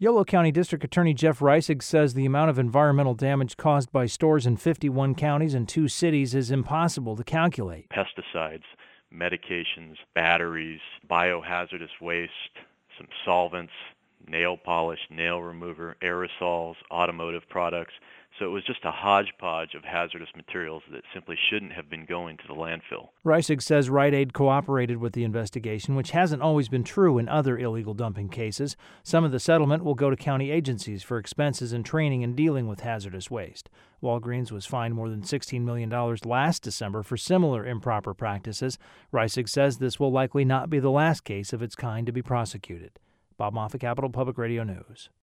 Yolo County District Attorney Jeff Reisig says the amount of environmental damage caused by stores in 51 counties and 2 cities is impossible to calculate. Pesticides, medications, batteries, biohazardous waste, some solvents, nail polish, nail remover, aerosols, automotive products. So it was just a hodgepodge of hazardous materials that simply shouldn't have been going to the landfill. Reisig says Rite Aid cooperated with the investigation, which hasn't always been true in other illegal dumping cases. Some of the settlement will go to county agencies for expenses in training and dealing with hazardous waste. Walgreens was fined more than $16 million last December for similar improper practices. Reisig says this will likely not be the last case of its kind to be prosecuted. Bob Moffat, Capital Public Radio News.